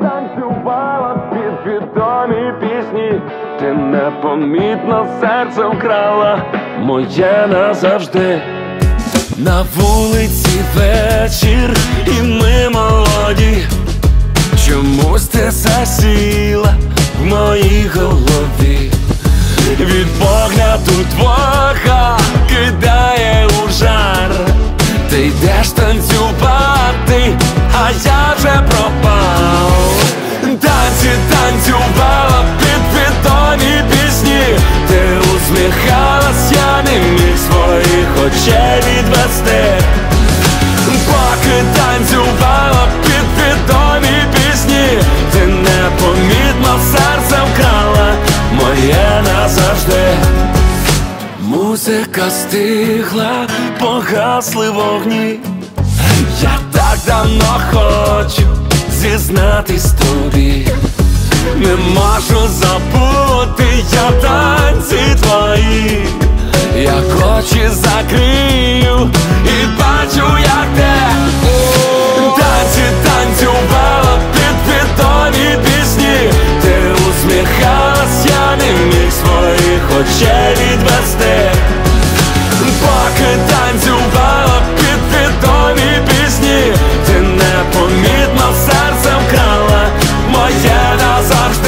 танцювала під відомі пісні, ти непомітно серце вкрала моє назавжди. На вулиці вечір і ми молоді, чомусь ти засіла в моїй голові. Від погляду твого кидає у жар. Ти йдеш танцювати, а я вже пропав. Танці танцювала під відомі пісні, ти усміхалась, я не міг своїх очей відвести. Поки танцювала під відомі пісні, ти непомітно серце вкрала моє назавжди. Музика стихла, погасли вогні. Я так давно хочу зізнатись тобі. Не можу забути я танці твої. Як очі закрию і бачу, як те. Танці танцювала під відомі пісні, ти усміхалась, я не міг своїх очей відвести. Поки танцювала під відомі пісні, ти непомітно серце вкрала моє назавжди.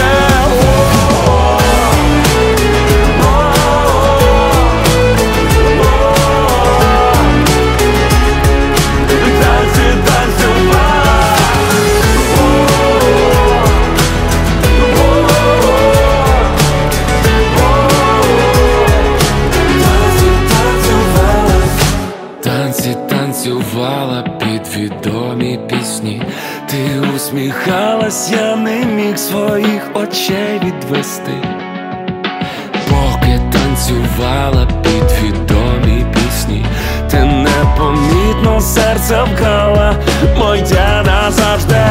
Танцювала під відомі пісні, ти усміхалась, я не міг своїх очей відвести. Поки танцювала під відомі пісні, ти непомітно серце вкрала моє назавжди.